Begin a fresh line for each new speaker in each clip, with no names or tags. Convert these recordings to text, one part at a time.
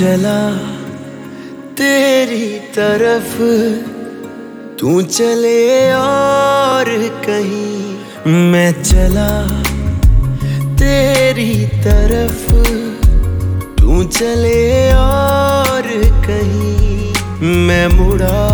चला तेरी तरफ, तू चले और कहीं। मैं चला तेरी तरफ, तू चले और कहीं। मैं मुड़ा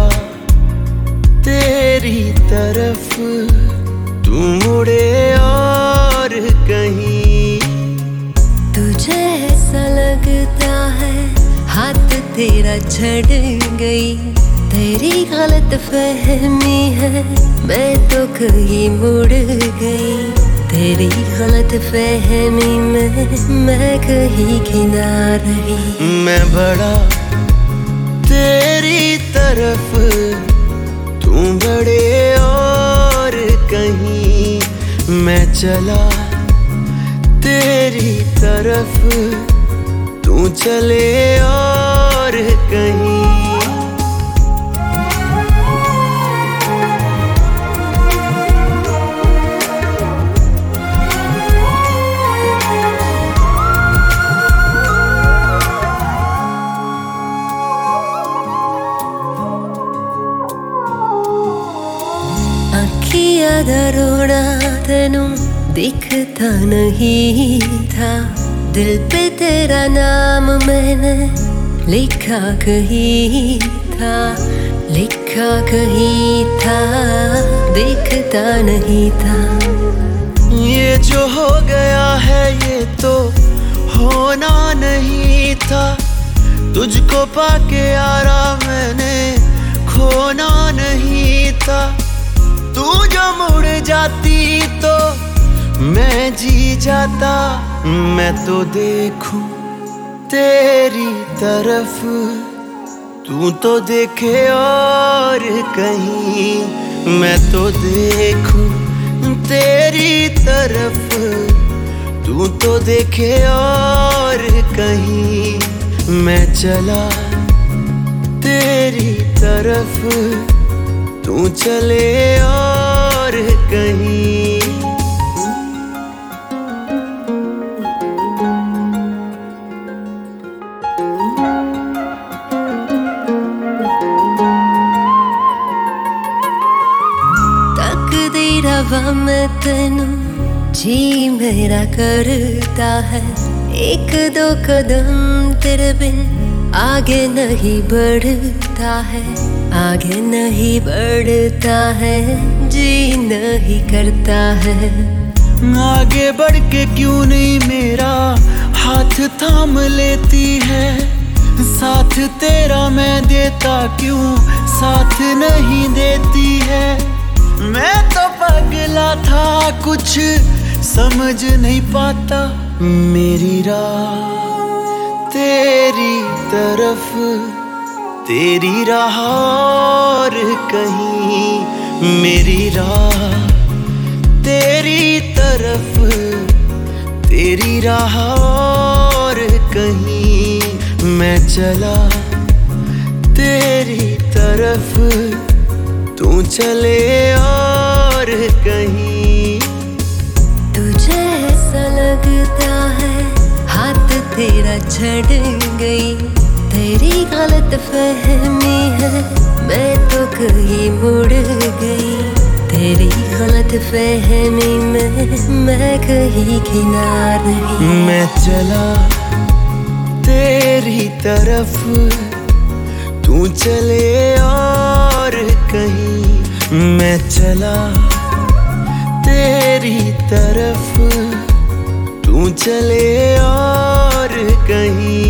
तेरी तरफ, तू मुड़े और कहीं।
तुझे ऐसा लगता है हाथ तेरा छड़ गई, तेरी गलत फहमी है, मैं तो कहीं मुड़ गई। तेरी गलत फहमी में मैं कहीं की ना रही।
मैं बढ़ा तेरी तरफ, तू बढ़े और कहीं। मैं चला तेरी तरफ, तू चले और कहीं।
अखियां दा रोना तेनू दिखता नहीं था, दिल पे तेरा नाम मैंने लिखा कहीं था, लिखा कहीं था, दिखता नहीं था।
ये जो हो गया है ये तो होना नहीं था, तुझको पाके यारा मैंने खोना नहीं था। तू जो मुड़ जाती तो मैं जी जाता। मैं तो देखूं तेरी तरफ, तू तो देखे और कहीं। मैं तो देखूं तेरी तरफ, तू तो देखे और कहीं। मैं चला तेरी तरफ, तू चले और कहीं।
तकदीरा मैं तेनू जी मेरा करता है, एक दो कदम तेरे बिन आगे नहीं बढ़ता है, आगे नहीं बढ़ता है, जी नहीं करता है।
आगे बढ़ के क्यों नहीं मेरा हाथ थाम लेती है, साथ तेरा मैं देता क्यों साथ नहीं देती है। मैं तो पगला था कुछ समझ नहीं पाता, मेरी राह तेरी तरफ, तेरी राह और कहीं। मेरी राह तेरी तरफ, तेरी राह और कहीं। मैं चला तेरी तरफ, तू चले और कहीं।
तुझे ऐसा लगता है हाथ तेरा छड़ गई, तेरी गलत फहमी है, मैं तो कहीं मुड़ गई। तेरी गलत फहमी में मैं कहीं की ना रही।
मैं चला तेरी तरफ, तू चले और कहीं। मैं चला तेरी तरफ, तू चले और कहीं।